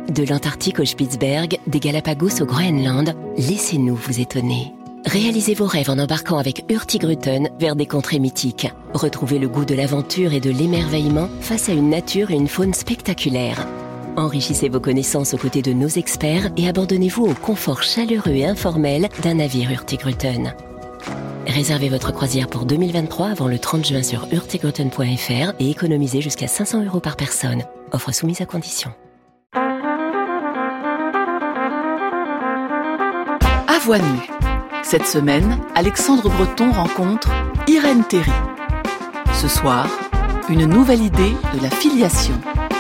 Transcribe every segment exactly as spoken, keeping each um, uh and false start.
De l'Antarctique au Spitzberg, des Galapagos au Groenland, laissez-nous vous étonner. Réalisez vos rêves en embarquant avec Hurtigruten vers des contrées mythiques. Retrouvez le goût de l'aventure et de l'émerveillement face à une nature et une faune spectaculaires. Enrichissez vos connaissances aux côtés de nos experts et abandonnez-vous au confort chaleureux et informel d'un navire Hurtigruten. Réservez votre croisière pour deux mille vingt-trois avant le trente juin sur hurtigruten point f r et économisez jusqu'à cinq cents euros par personne. Offre soumise à condition. À voix nue. Cette semaine, Alexandre Breton rencontre Irène Théry. Ce soir, une nouvelle idée de la filiation.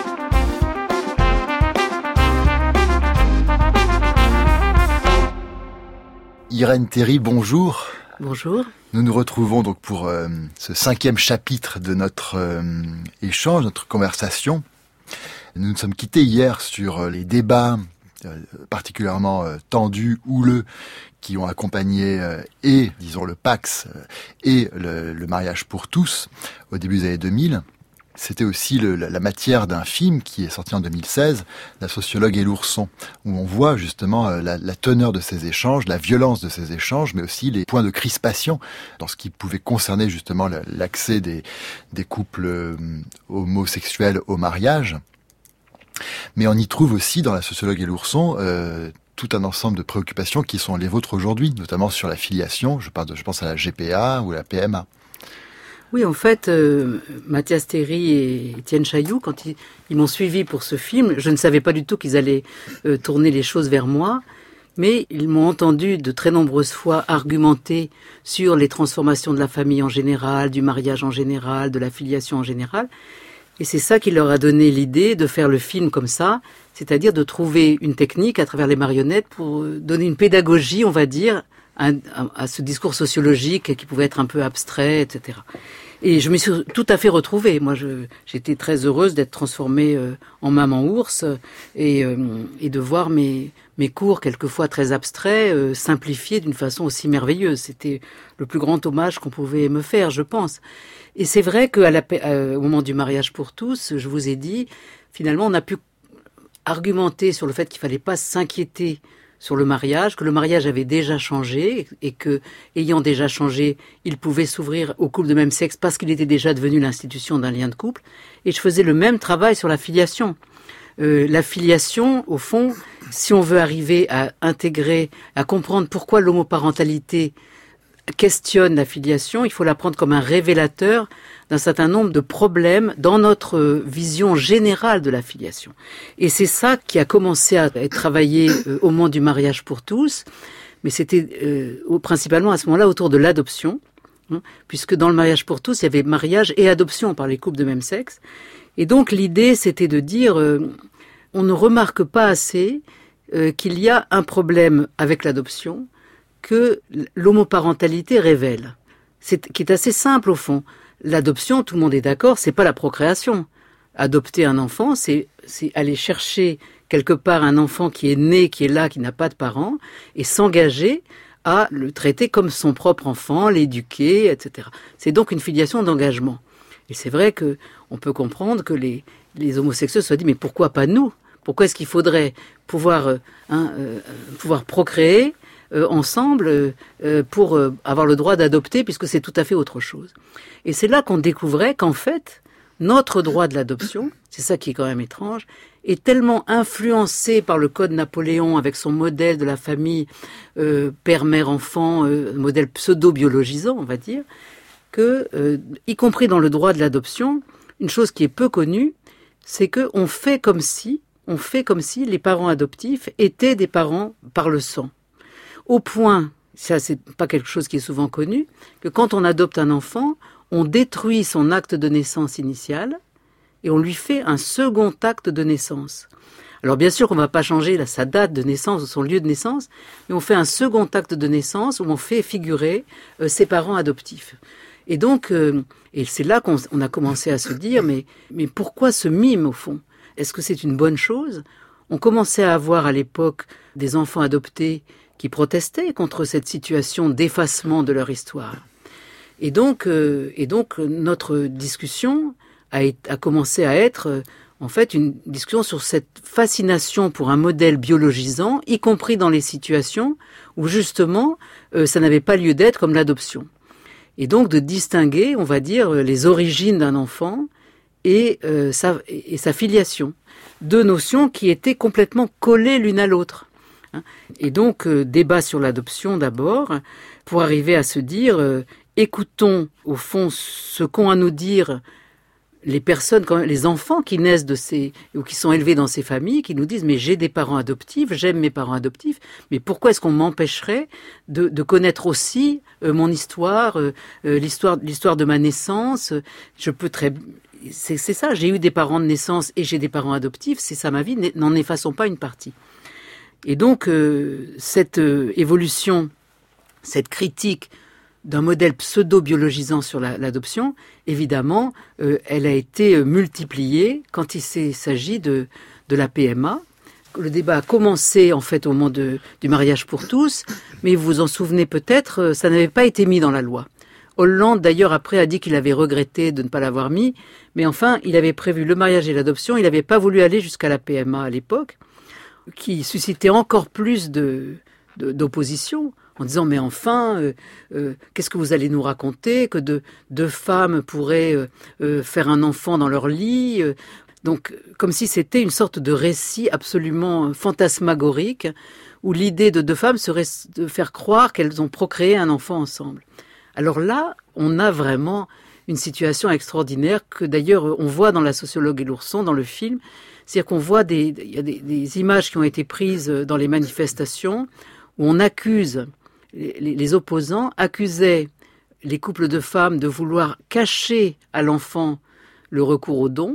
Irène Théry, bonjour. Bonjour. Nous nous retrouvons donc pour euh, ce cinquième chapitre de notre euh, échange, notre conversation. Nous nous sommes quittés hier sur les débats euh, particulièrement euh, tendus, houleux, qui ont accompagné euh, et, disons, le Pacs euh, et le, le mariage pour tous au début des années deux mille. C'était aussi le, la, la matière d'un film qui est sorti en deux mille seize, La sociologue et l'ourson, où on voit justement euh, la, la teneur de ces échanges, la violence de ces échanges, mais aussi les points de crispation dans ce qui pouvait concerner justement l'accès des, des couples euh, homosexuels au mariage. Mais on y trouve aussi dans La sociologue et l'ourson euh, tout un ensemble de préoccupations qui sont les vôtres aujourd'hui, notamment sur la filiation. Je, parle de, je pense à la G P A ou la P M A. Oui, en fait, euh, Mathias Théry et Étienne Chailloux, quand ils, ils m'ont suivi pour ce film, je ne savais pas du tout qu'ils allaient euh, tourner les choses vers moi, mais ils m'ont entendu de très nombreuses fois argumenter sur les transformations de la famille en général, du mariage en général, de la filiation en général. Et c'est ça qui leur a donné l'idée de faire le film comme ça, c'est-à-dire de trouver une technique à travers les marionnettes pour donner une pédagogie, on va dire, à, à, à ce discours sociologique qui pouvait être un peu abstrait, et cetera. Et je me suis tout à fait retrouvée. Moi, je, j'étais très heureuse d'être transformée euh, en maman ours et, euh, et de voir mes, mes cours, quelquefois très abstraits, euh, simplifiés d'une façon aussi merveilleuse. C'était le plus grand hommage qu'on pouvait me faire, je pense. Et c'est vrai qu'au euh, moment du mariage pour tous, je vous ai dit, finalement, on a pu argumenter sur le fait qu'il fallait pas s'inquiéter sur le mariage, que le mariage avait déjà changé et que, ayant déjà changé, il pouvait s'ouvrir aux couples de même sexe parce qu'il était déjà devenu l'institution d'un lien de couple. Et je faisais le même travail sur la filiation. Euh, la filiation, au fond, si on veut arriver à intégrer, à comprendre pourquoi l'homoparentalité questionne la filiation, il faut la prendre comme un révélateur d'un certain nombre de problèmes dans notre vision générale de la filiation. Et c'est ça qui a commencé à être travaillé euh, au moment du mariage pour tous, mais c'était euh, principalement à ce moment-là autour de l'adoption, hein, puisque dans le mariage pour tous, il y avait mariage et adoption par les couples de même sexe. Et donc l'idée, c'était de dire, euh, on ne remarque pas assez euh, qu'il y a un problème avec l'adoption que l'homoparentalité révèle. C'est, qui est assez simple au fond. L'adoption, tout le monde est d'accord, c'est pas la procréation. Adopter un enfant, c'est, c'est aller chercher quelque part un enfant qui est né, qui est là, qui n'a pas de parents, et s'engager à le traiter comme son propre enfant, l'éduquer, et cetera. C'est donc une filiation d'engagement. Et c'est vrai que on peut comprendre que les, les homosexuels se soient dit, mais pourquoi pas nous ? Pourquoi est-ce qu'il faudrait pouvoir, euh, hein, euh, pouvoir procréer Euh, ensemble euh, pour euh, avoir le droit d'adopter, puisque c'est tout à fait autre chose. Et c'est là qu'on découvrait qu'en fait, notre droit de l'adoption, c'est ça qui est quand même étrange, est tellement influencé par le code Napoléon avec son modèle de la famille euh, père, mère, enfant, euh, modèle pseudo-biologisant, on va dire, que, euh, y compris dans le droit de l'adoption, une chose qui est peu connue, c'est qu'on fait comme si, on fait comme si les parents adoptifs étaient des parents par le sang. Au point, ça c'est pas quelque chose qui est souvent connu, que quand on adopte un enfant, on détruit son acte de naissance initial et on lui fait un second acte de naissance. Alors bien sûr qu'on va pas changer là, sa date de naissance ou son lieu de naissance, mais on fait un second acte de naissance où on fait figurer euh, ses parents adoptifs. Et donc, euh, et c'est là qu'on on a commencé à se dire, mais, mais pourquoi ce mime au fond ? Est-ce que c'est une bonne chose ? On commençait à avoir à l'époque des enfants adoptés qui protestaient contre cette situation d'effacement de leur histoire. Et donc, euh, et donc notre discussion a, a commencé à être, en fait une discussion sur cette fascination pour un modèle biologisant, y compris dans les situations où justement euh, ça n'avait pas lieu d'être, comme l'adoption. Et donc de distinguer, on va dire, les origines d'un enfant et, euh, sa, et sa filiation. Deux notions qui étaient complètement collées l'une à l'autre. Et donc, euh, débat sur l'adoption d'abord, pour arriver à se dire, euh, écoutons au fond ce qu'ont à nous dire les personnes, quand même, les enfants qui naissent de ces, ou qui sont élevés dans ces familles, qui nous disent, mais j'ai des parents adoptifs, j'aime mes parents adoptifs, mais pourquoi est-ce qu'on m'empêcherait de, de connaître aussi euh, mon histoire, euh, euh, l'histoire, l'histoire de ma naissance? Je peux très, c'est, c'est ça, j'ai eu des parents de naissance et j'ai des parents adoptifs, c'est ça ma vie, n'en effaçons pas une partie. Et donc, euh, cette euh, évolution, cette critique d'un modèle pseudo-biologisant sur la, l'adoption, évidemment, euh, elle a été euh, multipliée quand il s'agit de, de la P M A. Le débat a commencé, en fait, au moment de, du mariage pour tous, mais vous vous en souvenez peut-être, euh, ça n'avait pas été mis dans la loi. Hollande, d'ailleurs, après, a dit qu'il avait regretté de ne pas l'avoir mis, mais enfin, il avait prévu le mariage et l'adoption, il n'avait pas voulu aller jusqu'à la P M A à l'époque, qui suscitait encore plus de, de, d'opposition, en disant mais enfin, euh, euh, qu'est-ce que vous allez nous raconter, que de, deux femmes pourraient euh, euh, faire un enfant dans leur lit, euh, donc comme si c'était une sorte de récit absolument fantasmagorique, où l'idée de deux femmes serait de faire croire qu'elles ont procréé un enfant ensemble. Alors là, on a vraiment une situation extraordinaire que d'ailleurs on voit dans La sociologue et l'ourson, dans le film. C'est-à-dire qu'on voit des, il y a des, des images qui ont été prises dans les manifestations où on accuse, les, les opposants accusaient les couples de femmes de vouloir cacher à l'enfant le recours au don,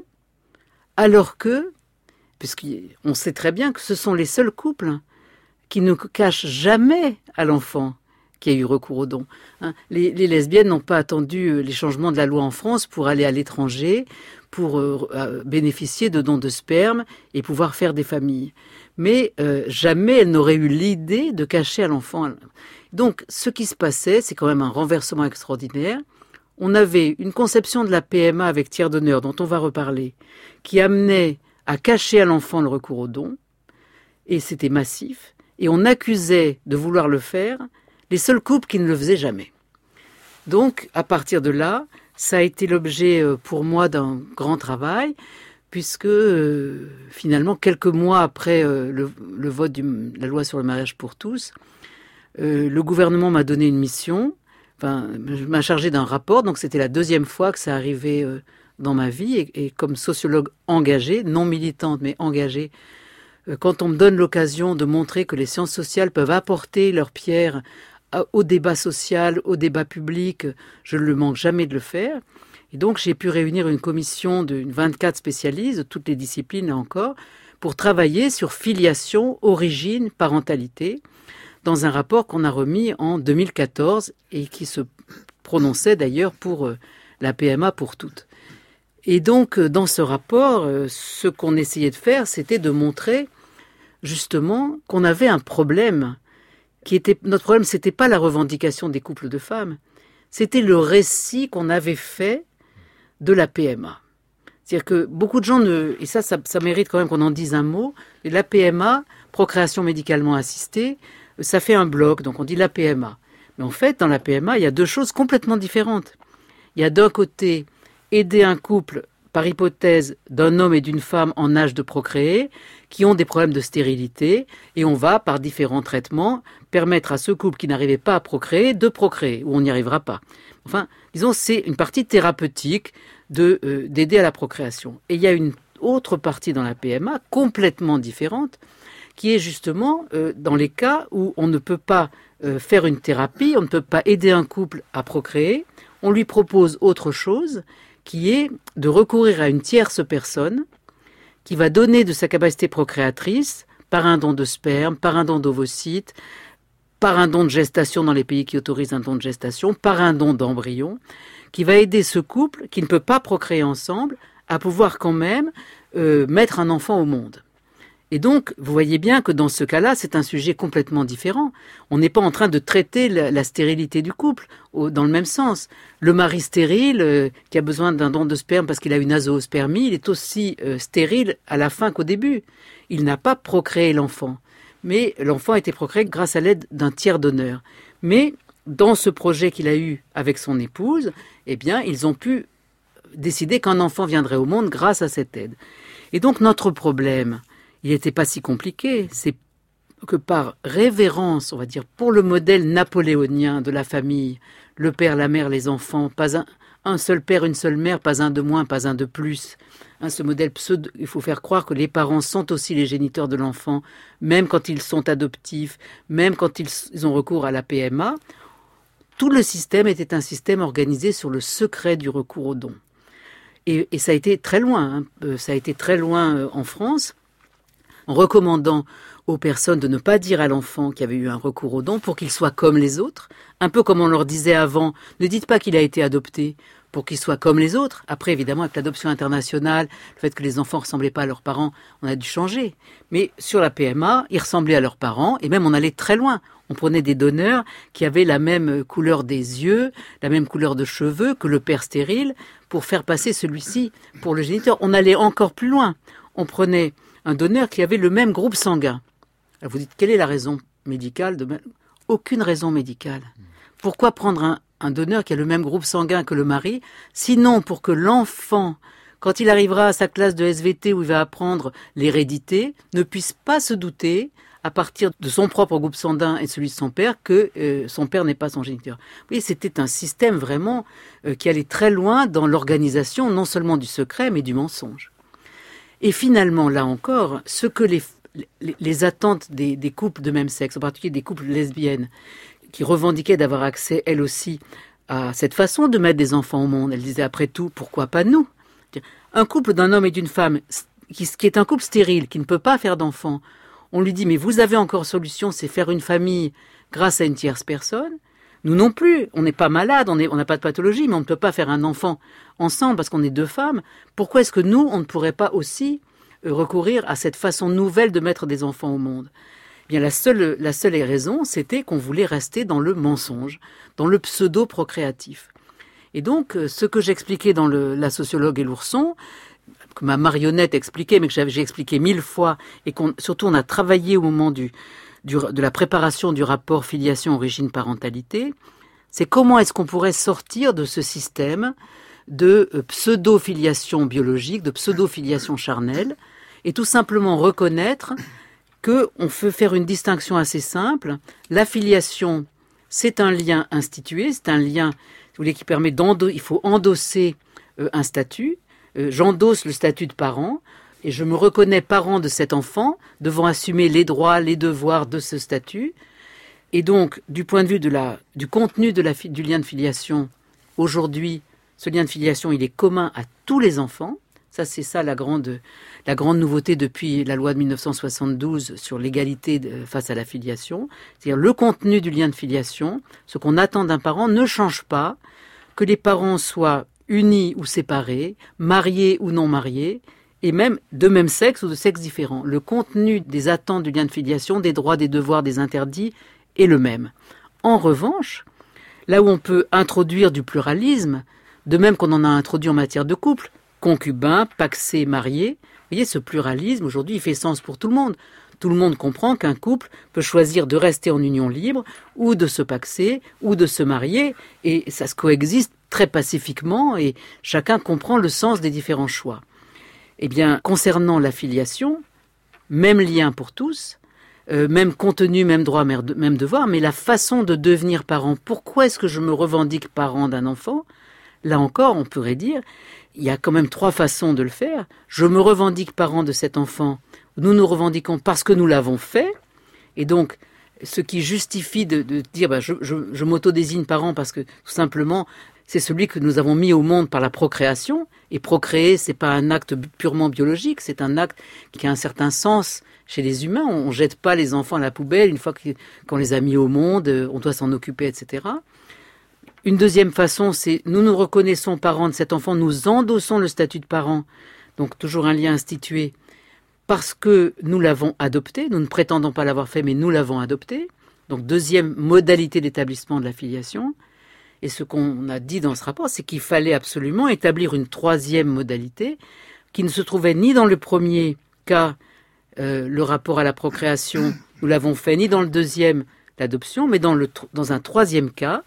alors que, puisqu'on sait très bien que ce sont les seuls couples qui ne cachent jamais à l'enfant qui a eu recours au don. Hein. Les, les lesbiennes n'ont pas attendu les changements de la loi en France pour aller à l'étranger, pour euh, bénéficier de dons de sperme et pouvoir faire des familles. Mais euh, jamais elles n'auraient eu l'idée de cacher à l'enfant. Donc, ce qui se passait, c'est quand même un renversement extraordinaire. On avait une conception de la P M A avec tiers d'honneur, dont on va reparler, qui amenait à cacher à l'enfant le recours au don, et c'était massif, et on accusait de vouloir le faire les seuls couples qui ne le faisaient jamais. Donc, à partir de là, ça a été l'objet pour moi d'un grand travail, puisque euh, finalement, quelques mois après euh, le, le vote de la loi sur le mariage pour tous, euh, le gouvernement m'a donné une mission, enfin, m'a chargé d'un rapport, donc c'était la deuxième fois que ça arrivait euh, dans ma vie, et, et comme sociologue engagée, non militante mais engagée, euh, quand on me donne l'occasion de montrer que les sciences sociales peuvent apporter leur pierre au débat social, au débat public, je ne le manque jamais de le faire. Et donc, j'ai pu réunir une commission de vingt-quatre spécialistes, de toutes les disciplines là encore, pour travailler sur filiation, origine, parentalité, dans un rapport qu'on a remis en deux mille quatorze et qui se prononçait d'ailleurs pour la P M A pour toutes. Et donc, dans ce rapport, ce qu'on essayait de faire, c'était de montrer justement qu'on avait un problème qui était, notre problème, c'était pas la revendication des couples de femmes, c'était le récit qu'on avait fait de la P M A. C'est-à-dire que beaucoup de gens ne, et ça, ça, ça mérite quand même qu'on en dise un mot, la P M A, procréation médicalement assistée, ça fait un bloc, donc on dit la P M A. Mais en fait, dans la P M A, il y a deux choses complètement différentes. Il y a d'un côté, aider un couple, par hypothèse, d'un homme et d'une femme en âge de procréer, qui ont des problèmes de stérilité, et on va, par différents traitements, permettre à ce couple qui n'arrivait pas à procréer de procréer, ou on n'y arrivera pas. Enfin, disons, c'est une partie thérapeutique de, euh, d'aider à la procréation. Et il y a une autre partie dans la P M A, complètement différente, qui est justement euh, dans les cas où on ne peut pas euh, faire une thérapie, on ne peut pas aider un couple à procréer, on lui propose autre chose, qui est de recourir à une tierce personne qui va donner de sa capacité procréatrice par un don de sperme, par un don d'ovocytes, par un don de gestation dans les pays qui autorisent un don de gestation, par un don d'embryon, qui va aider ce couple qui ne peut pas procréer ensemble à pouvoir quand même euh, mettre un enfant au monde. Et donc, vous voyez bien que dans ce cas-là, c'est un sujet complètement différent. On n'est pas en train de traiter la, la stérilité du couple au, dans le même sens. Le mari stérile, euh, qui a besoin d'un don de sperme parce qu'il a une azoospermie, il est aussi euh, stérile à la fin qu'au début. Il n'a pas procréé l'enfant. Mais l'enfant a été procréé grâce à l'aide d'un tiers donneur. Mais dans ce projet qu'il a eu avec son épouse, eh bien, ils ont pu décider qu'un enfant viendrait au monde grâce à cette aide. Et donc, notre problème, il n'était pas si compliqué, c'est que par révérence, on va dire, pour le modèle napoléonien de la famille, le père, la mère, les enfants, pas un, un seul père, une seule mère, pas un de moins, pas un de plus. Hein, ce modèle pseudo, il faut faire croire que les parents sont aussi les géniteurs de l'enfant, même quand ils sont adoptifs, même quand ils, ils ont recours à la P M A. Tout le système était un système organisé sur le secret du recours au don. Et, et ça a été très loin, hein, ça a été très loin euh, en France, en recommandant aux personnes de ne pas dire à l'enfant qu'il y avait eu un recours au don pour qu'il soit comme les autres, un peu comme on leur disait avant, ne dites pas qu'il a été adopté pour qu'il soit comme les autres. Après, évidemment, avec l'adoption internationale, le fait que les enfants ne ressemblaient pas à leurs parents, on a dû changer. Mais sur la P M A, ils ressemblaient à leurs parents, et même on allait très loin. On prenait des donneurs qui avaient la même couleur des yeux, la même couleur de cheveux que le père stérile, pour faire passer celui-ci pour le géniteur. On allait encore plus loin. On prenait un donneur qui avait le même groupe sanguin. Alors vous dites, quelle est la raison médicale de... Aucune raison médicale. Pourquoi prendre un, un donneur qui a le même groupe sanguin que le mari, sinon pour que l'enfant, quand il arrivera à sa classe de S V T où il va apprendre l'hérédité, ne puisse pas se douter, à partir de son propre groupe sanguin et celui de son père, que euh, son père n'est pas son géniteur. Vous voyez, c'était un système vraiment euh, qui allait très loin dans l'organisation, non seulement du secret, mais du mensonge. Et finalement, là encore, ce que les, les, les attentes des, des couples de même sexe, en particulier des couples lesbiennes, qui revendiquaient d'avoir accès, elles aussi, à cette façon de mettre des enfants au monde. Elles disaient, après tout, pourquoi pas nous ? Un couple d'un homme et d'une femme, qui, qui est un couple stérile, qui ne peut pas faire d'enfants, on lui dit, mais vous avez encore solution, c'est faire une famille grâce à une tierce personne. Nous non plus, on n'est pas malade, on n'a pas de pathologie, mais on ne peut pas faire un enfant ensemble parce qu'on est deux femmes. Pourquoi est-ce que nous, on ne pourrait pas aussi recourir à cette façon nouvelle de mettre des enfants au monde ? Eh bien, la seule, la seule raison, c'était qu'on voulait rester dans le mensonge, dans le pseudo-procréatif. Et donc, ce que j'expliquais dans le, La sociologue et l'ourson, que ma marionnette expliquait, mais que j'ai expliqué mille fois, et qu'on, surtout on a travaillé au moment du... de la préparation du rapport filiation origine parentalité, c'est comment est-ce qu'on pourrait sortir de ce système de pseudo-filiation biologique, de pseudo-filiation charnelle, et tout simplement reconnaître qu'on peut faire une distinction assez simple. La filiation, c'est un lien institué, c'est un lien, vous voulez, qui permet d'endosser, il faut endosser euh, un statut. Euh, j'endosse le statut de parent, et je me reconnais parent de cet enfant, devant assumer les droits, les devoirs de ce statut. Et donc, du point de vue de la, du contenu de la, du lien de filiation, aujourd'hui, ce lien de filiation, il est commun à tous les enfants. Ça, c'est ça la grande, la grande nouveauté depuis la loi de mille neuf cent soixante-douze sur l'égalité de, face à la filiation. C'est-à-dire le contenu du lien de filiation, ce qu'on attend d'un parent, ne change pas, que les parents soient unis ou séparés, mariés ou non mariés, et même de même sexe ou de sexe différent. Le contenu des attentes du lien de filiation, des droits, des devoirs, des interdits est le même. En revanche, là où on peut introduire du pluralisme, de même qu'on en a introduit en matière de couple, concubins, pacsés, mariés, vous voyez, ce pluralisme, aujourd'hui, il fait sens pour tout le monde. Tout le monde comprend qu'un couple peut choisir de rester en union libre, ou de se paxer, ou de se marier, et ça se coexiste très pacifiquement, et chacun comprend le sens des différents choix. Eh bien, concernant la filiation, même lien pour tous, euh, même contenu, même droit, même devoir, mais la façon de devenir parent, pourquoi est-ce que je me revendique parent d'un enfant ? Là encore, on pourrait dire, il y a quand même trois façons de le faire. Je me revendique parent de cet enfant, nous nous revendiquons parce que nous l'avons fait, et donc, ce qui justifie de, de dire, bah, je, je, je m'auto-désigne parent parce que, tout simplement, c'est celui que nous avons mis au monde par la procréation. Et procréer, c'est pas un acte purement biologique, c'est un acte qui a un certain sens chez les humains. On ne jette pas les enfants à la poubelle une fois qu'on les a mis au monde, on doit s'en occuper, et cetera. Une deuxième façon, c'est nous nous reconnaissons parents de cet enfant, nous endossons le statut de parent, donc toujours un lien institué, parce que nous l'avons adopté, nous ne prétendons pas l'avoir fait, mais nous l'avons adopté. Donc deuxième modalité d'établissement de la filiation. Et ce qu'on a dit dans ce rapport, c'est qu'il fallait absolument établir une troisième modalité qui ne se trouvait ni dans le premier cas, euh, le rapport à la procréation, nous l'avons fait, ni dans le deuxième, l'adoption, mais dans, le, dans un troisième cas,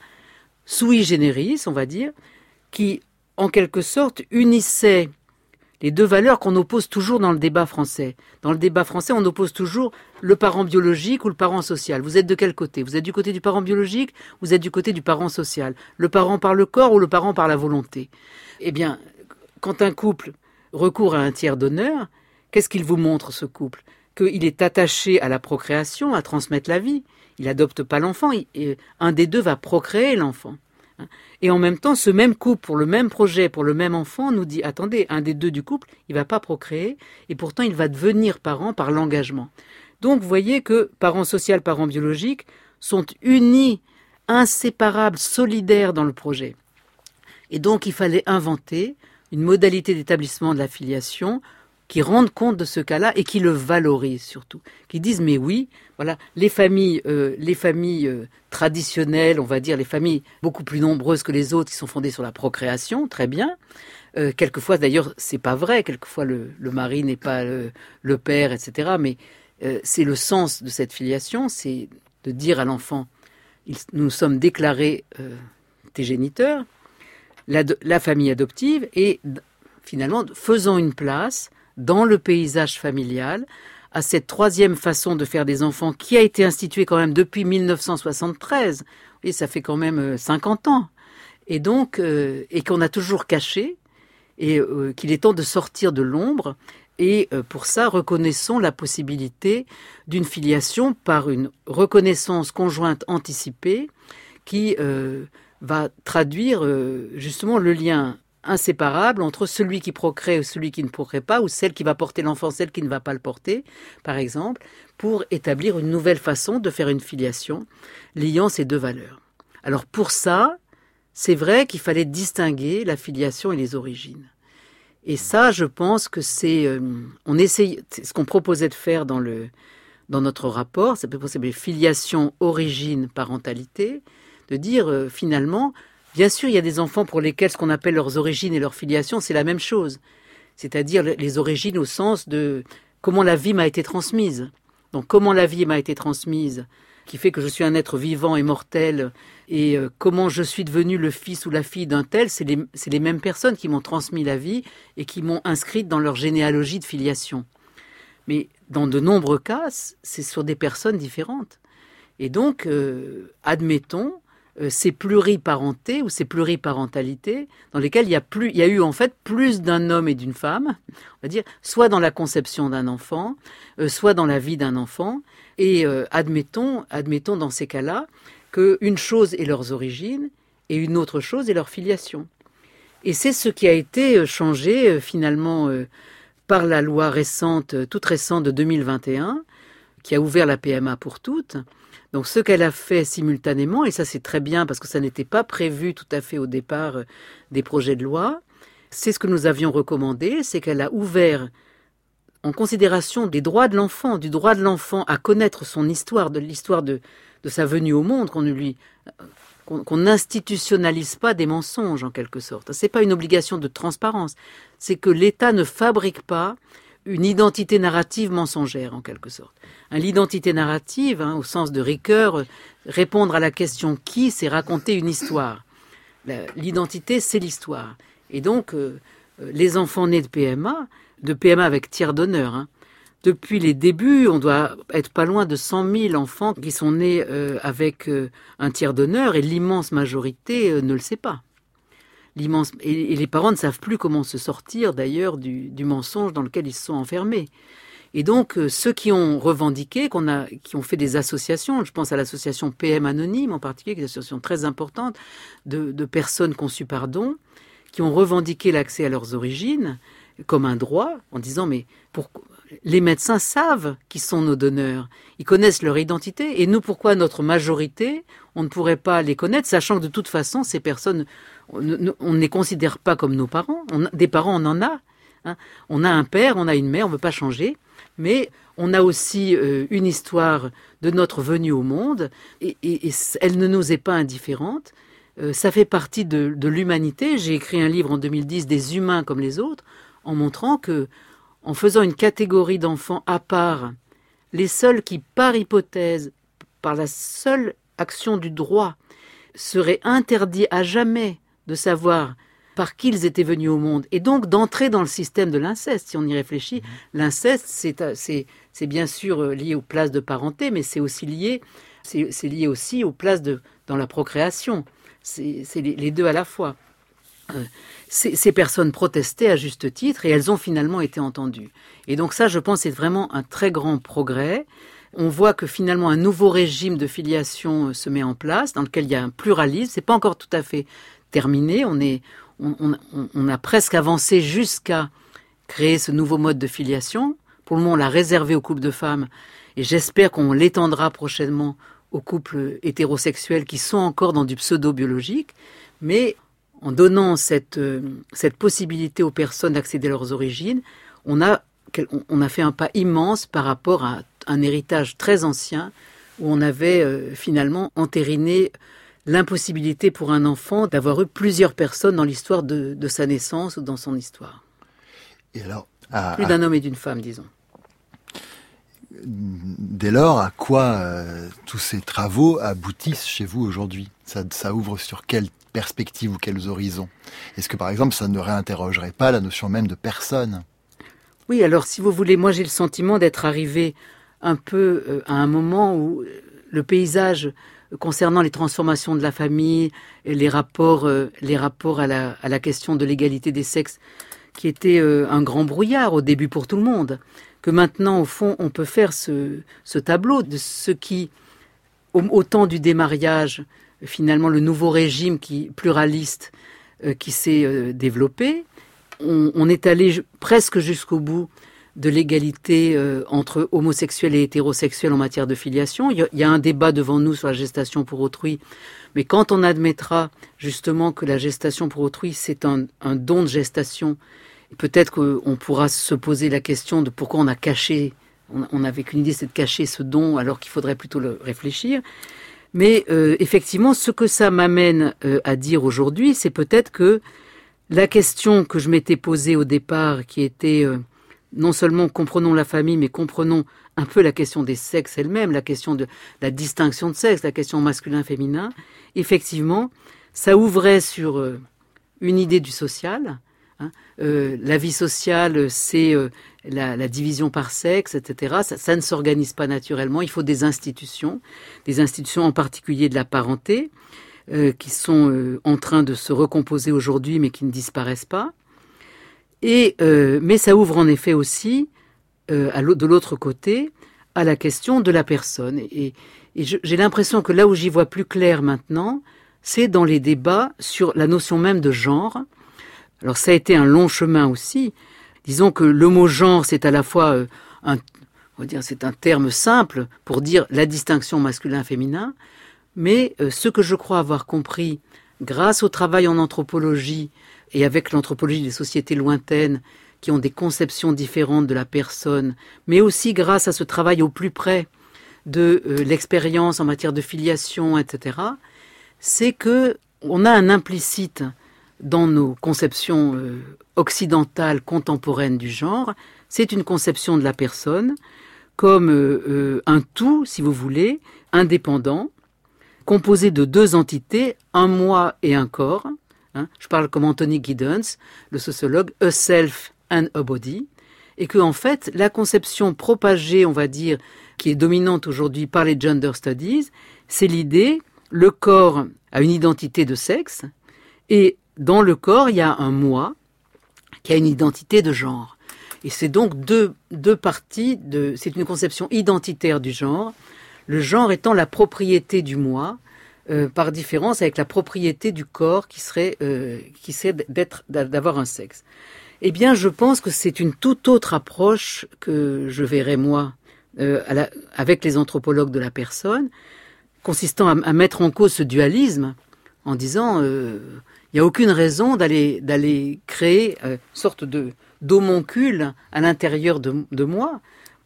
sui generis, on va dire, qui en quelque sorte unissait les deux valeurs qu'on oppose toujours dans le débat français. Dans le débat français, on oppose toujours le parent biologique ou le parent social. Vous êtes de quel côté ? Vous êtes du côté du parent biologique ? Vous êtes du côté du parent social ? Le parent par le corps ou le parent par la volonté ? Eh bien, quand un couple recourt à un tiers donneur, qu'est-ce qu'il vous montre, ce couple ? Qu'il est attaché à la procréation, à transmettre la vie. Il n'adopte pas l'enfant, et un des deux va procréer l'enfant. Et en même temps, ce même couple, pour le même projet, pour le même enfant, nous dit, attendez, un des deux du couple, il ne va pas procréer, et pourtant il va devenir parent par l'engagement. Donc vous voyez que parent social, parent biologique sont unis, inséparables, solidaires dans le projet. Et donc il fallait inventer une modalité d'établissement de la filiation qui rende compte de ce cas-là et qui le valorise surtout, qui disent mais oui, voilà, les familles, euh, les familles euh, traditionnelles, on va dire les familles beaucoup plus nombreuses que les autres, qui sont fondées sur la procréation, très bien. Euh, quelquefois, d'ailleurs, c'est pas vrai. Quelquefois, le, le mari n'est pas le, le père, et cetera. Mais euh, c'est le sens de cette filiation, c'est de dire à l'enfant, il, nous sommes déclarés euh, tes géniteurs, la, la famille adoptive, et finalement faisant une place dans le paysage familial, à cette troisième façon de faire des enfants qui a été instituée quand même depuis mille neuf cent soixante-treize, et ça fait quand même cinquante ans, et donc euh, et qu'on a toujours caché, et euh, qu'il est temps de sortir de l'ombre, et euh, pour ça, reconnaissons la possibilité d'une filiation par une reconnaissance conjointe anticipée qui euh, va traduire euh, justement le lien inséparable entre celui qui procrée ou celui qui ne procrée pas, ou celle qui va porter l'enfant, celle qui ne va pas le porter, par exemple, pour établir une nouvelle façon de faire une filiation liant ces deux valeurs. Alors pour ça, c'est vrai qu'il fallait distinguer la filiation et les origines. Et ça, je pense que c'est, euh, on essaye, c'est ce qu'on proposait de faire dans le, dans notre rapport, ça peut s'appeler filiation, origine, parentalité, de dire euh, finalement, bien sûr, il y a des enfants pour lesquels ce qu'on appelle leurs origines et leur filiation, c'est la même chose. C'est-à-dire les origines au sens de comment la vie m'a été transmise. Donc comment la vie m'a été transmise, qui fait que je suis un être vivant et mortel, et euh, comment je suis devenu le fils ou la fille d'un tel, c'est les, c'est les mêmes personnes qui m'ont transmis la vie et qui m'ont inscrite dans leur généalogie de filiation. Mais dans de nombreux cas, c'est sur des personnes différentes. Et donc, euh, admettons, ces pluriparentés ou ces pluriparentalités dans lesquelles il y a plus, il y a eu en fait plus d'un homme et d'une femme, on va dire, soit dans la conception d'un enfant, euh, soit dans la vie d'un enfant, et euh, admettons, admettons dans ces cas-là qu'une chose est leurs origines et une autre chose est leur filiation. Et c'est ce qui a été changé euh, finalement euh, par la loi récente, euh, toute récente de deux mille vingt et un, qui a ouvert la P M A pour toutes. Donc ce qu'elle a fait simultanément, et ça c'est très bien parce que ça n'était pas prévu tout à fait au départ euh, des projets de loi, c'est ce que nous avions recommandé, c'est qu'elle a ouvert en considération des droits de l'enfant, du droit de l'enfant à connaître son histoire, de l'histoire de, de sa venue au monde, qu'on ne lui, qu'on, qu'on n'institutionnalise pas des mensonges en quelque sorte. C'est pas une obligation de transparence, c'est que l'État ne fabrique pas une identité narrative mensongère, en quelque sorte. L'identité narrative, hein, au sens de Ricoeur, répondre à la question « qui ?» c'est raconter une histoire. L'identité, c'est l'histoire. Et donc, euh, les enfants nés de P M A, de P M A avec tiers donneur, hein, depuis les débuts, on doit être pas loin de cent mille enfants qui sont nés euh, avec euh, un tiers donneur, et l'immense majorité euh, ne le sait pas. L'immense, et, et les parents ne savent plus comment se sortir d'ailleurs du, du mensonge dans lequel ils se sont enfermés. Et donc euh, ceux qui ont revendiqué, qu'on a, qui ont fait des associations, je pense à l'association P M Anonyme en particulier, qui est une association très importante de, de personnes conçues par don, qui ont revendiqué l'accès à leurs origines comme un droit, en disant mais pourquoi les médecins savent qui sont nos donneurs, ils connaissent leur identité, et nous pourquoi notre majorité on ne pourrait pas les connaître, sachant que de toute façon ces personnes on ne les considère pas comme nos parents. On, des parents, on en a. Hein. On a un père, on a une mère, on ne veut pas changer. Mais on a aussi euh, une histoire de notre venue au monde, et, et, et elle ne nous est pas indifférente. Euh, ça fait partie de, de l'humanité. J'ai écrit un livre en deux mille dix, Des humains comme les autres, en montrant que, en faisant une catégorie d'enfants à part, les seuls qui, par hypothèse, par la seule action du droit, seraient interdits à jamais de savoir par qui ils étaient venus au monde, et donc d'entrer dans le système de l'inceste. Si on y réfléchit, mmh. l'inceste, c'est, c'est, c'est bien sûr lié aux places de parenté, mais c'est aussi lié, c'est, c'est lié aussi aux places de, dans la procréation. C'est, c'est les, les deux à la fois. Euh, ces, ces personnes protestaient à juste titre, et elles ont finalement été entendues. Et donc ça, je pense, c'est vraiment un très grand progrès. On voit que finalement un nouveau régime de filiation se met en place, dans lequel il y a un pluralisme. C'est pas encore tout à fait terminé. On est, on, on, on a presque avancé jusqu'à créer ce nouveau mode de filiation. Pour le moment, on l'a réservé aux couples de femmes, et j'espère qu'on l'étendra prochainement aux couples hétérosexuels qui sont encore dans du pseudo-biologique. Mais en donnant cette, euh, cette possibilité aux personnes d'accéder à leurs origines, on a, on a fait un pas immense par rapport à un héritage très ancien où on avait euh, finalement entériné l'impossibilité pour un enfant d'avoir eu plusieurs personnes dans l'histoire de, de sa naissance ou dans son histoire. Et alors, à, Plus d'un à... homme et d'une femme, disons. Dès lors, à quoi euh, tous ces travaux aboutissent chez vous aujourd'hui ? ça, ça ouvre sur quelle perspective ou quels horizons ? Est-ce que, par exemple, ça ne réinterrogerait pas la notion même de personne ? Oui, alors, si vous voulez, moi j'ai le sentiment d'être arrivé un peu euh, à un moment où le paysage concernant les transformations de la famille, et les rapports, euh, les rapports à la, à la question de l'égalité des sexes, qui était euh, un grand brouillard au début pour tout le monde, que maintenant, au fond, on peut faire ce, ce tableau de ce qui, au, au temps du démariage, finalement, le nouveau régime qui, pluraliste euh, qui s'est euh, développé, on, on est allé presque jusqu'au bout de l'égalité euh, entre homosexuels et hétérosexuels en matière de filiation. Il y, a, il y a un débat devant nous sur la gestation pour autrui, mais quand on admettra justement que la gestation pour autrui, c'est un, un don de gestation, peut-être qu'on pourra se poser la question de pourquoi on a caché, on n'avait qu'une idée, c'est de cacher ce don, alors qu'il faudrait plutôt le réfléchir. Mais euh, effectivement, ce que ça m'amène euh, à dire aujourd'hui, c'est peut-être que la question que je m'étais posée au départ, qui était euh, non seulement comprenons la famille, mais comprenons un peu la question des sexes elle-même, la question de la distinction de sexe, la question masculin-féminin, effectivement, ça ouvrait sur euh, une idée du social. Hein. Euh, la vie sociale, c'est euh, la, la division par sexe, et cetera. Ça, ça ne s'organise pas naturellement. Il faut des institutions, des institutions en particulier de la parenté, euh, qui sont euh, en train de se recomposer aujourd'hui, mais qui ne disparaissent pas. Et, euh, mais ça ouvre en effet aussi, euh, à de l'autre côté, à la question de la personne. Et, et je, j'ai l'impression que là où j'y vois plus clair maintenant, c'est dans les débats sur la notion même de genre. Alors ça a été un long chemin aussi. Disons que le mot genre, c'est à la fois euh, un, on va dire, c'est un terme simple pour dire la distinction masculin-féminin, mais euh, ce que je crois avoir compris grâce au travail en anthropologie et avec l'anthropologie des sociétés lointaines qui ont des conceptions différentes de la personne, mais aussi grâce à ce travail au plus près de euh, l'expérience en matière de filiation, et cetera, c'est que on a un implicite dans nos conceptions euh, occidentales contemporaines du genre, c'est une conception de la personne comme euh, euh, un tout, si vous voulez, indépendant, composé de deux entités, un moi et un corps. Hein, je parle comme Anthony Giddens, le sociologue, a self and a body, et que en fait, la conception propagée, on va dire, qui est dominante aujourd'hui par les gender studies, c'est l'idée, le corps a une identité de sexe, et dans le corps, il y a un moi qui a une identité de genre. Et c'est donc deux, deux parties, de, c'est une conception identitaire du genre, le genre étant la propriété du moi, euh, par différence avec la propriété du corps qui serait, euh, qui serait d'être, d'avoir un sexe. Eh bien, je pense que c'est une toute autre approche que je verrais moi euh, à la, avec les anthropologues de la personne, consistant à, à mettre en cause ce dualisme en disant euh, il n'y a aucune raison d'aller, d'aller créer euh, une sorte de, d'homoncule à l'intérieur de, de moi.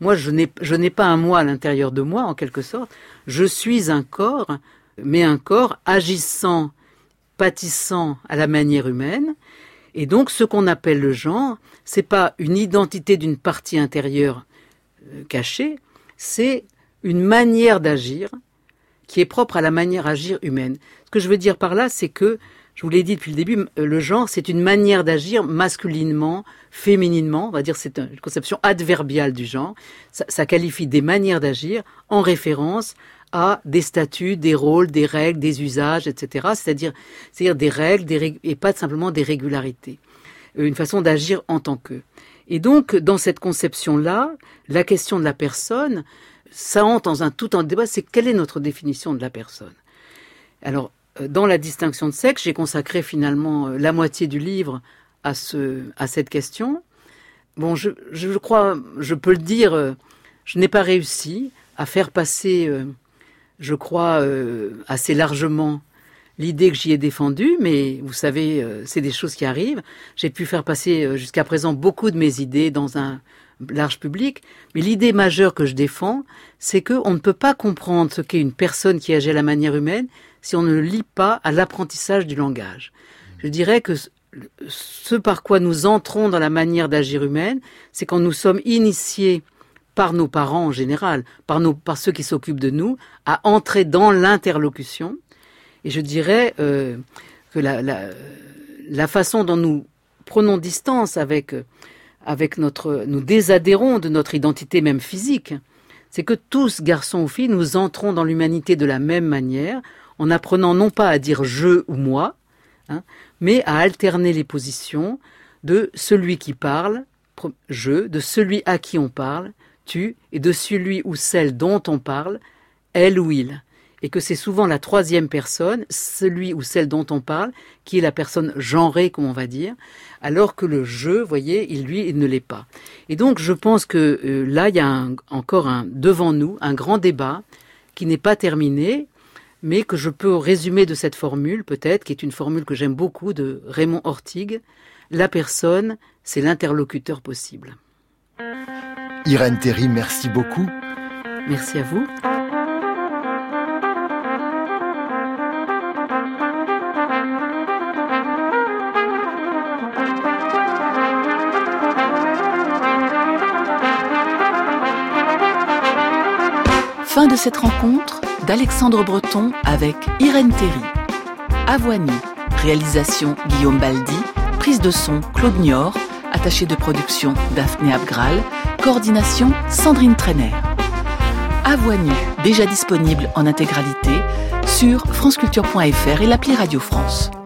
moi, je n'ai, je n'ai pas un moi à l'intérieur de moi, en quelque sorte. Je suis un corps, mais un corps agissant, pâtissant à la manière humaine. Et donc, ce qu'on appelle le genre, c'est pas une identité d'une partie intérieure euh, cachée, c'est une manière d'agir qui est propre à la manière d'agir humaine. Ce que je veux dire par là, c'est que, je vous l'ai dit depuis le début, le genre, c'est une manière d'agir masculinement, fémininement, on va dire c'est une conception adverbiale du genre. Ça, ça qualifie des manières d'agir en référence à des statuts, des rôles, des règles, des usages, et cetera. C'est-à-dire, c'est-à-dire des règles des rég... et pas simplement des régularités. Une façon d'agir en tant que. Et donc, dans cette conception-là, la question de la personne, ça entre dans un tout un débat, c'est quelle est notre définition de la personne. Alors, dans la distinction de sexe, j'ai consacré finalement la moitié du livre à ce, à cette question. Bon, je, je crois, je peux le dire, je n'ai pas réussi à faire passer, je crois, assez largement l'idée que j'y ai défendue, mais vous savez, c'est des choses qui arrivent. J'ai pu faire passer jusqu'à présent beaucoup de mes idées dans un large public, mais l'idée majeure que je défends, c'est qu'on ne peut pas comprendre ce qu'est une personne qui agit à la manière humaine si on ne le lie pas à l'apprentissage du langage. Je dirais que ce par quoi nous entrons dans la manière d'agir humaine, c'est quand nous sommes initiés par nos parents en général, par, nos, par ceux qui s'occupent de nous, à entrer dans l'interlocution. Et je dirais euh, que la, la, la façon dont nous prenons distance avec, avec notre... nous désadhérons de notre identité même physique, c'est que tous, garçons ou filles, nous entrons dans l'humanité de la même manière, en apprenant non pas à dire « je » ou « moi hein, », mais à alterner les positions de celui qui parle, « je », de celui à qui on parle, « tu », et de celui ou celle dont on parle, « elle » ou « il ». Et que c'est souvent la troisième personne, celui ou celle dont on parle, qui est la personne genrée, comme on va dire, alors que le « je », vous voyez, il, lui, il ne l'est pas. Et donc, je pense que euh, là, il y a un, encore un, devant nous un grand débat qui n'est pas terminé, mais que je peux résumer de cette formule, peut-être, qui est une formule que j'aime beaucoup, de Raymond Ortigue. La personne, c'est l'interlocuteur possible. Irène Théry, merci beaucoup. Merci à vous. Fin de cette rencontre d'Alexandre Breton avec Irène Théry. À Voigny, réalisation Guillaume Baldi, prise de son Claude Niort, attachée de production Daphné Abgral, coordination Sandrine Trainer. À Voigny, déjà disponible en intégralité sur franceculture point f r et l'appli Radio France.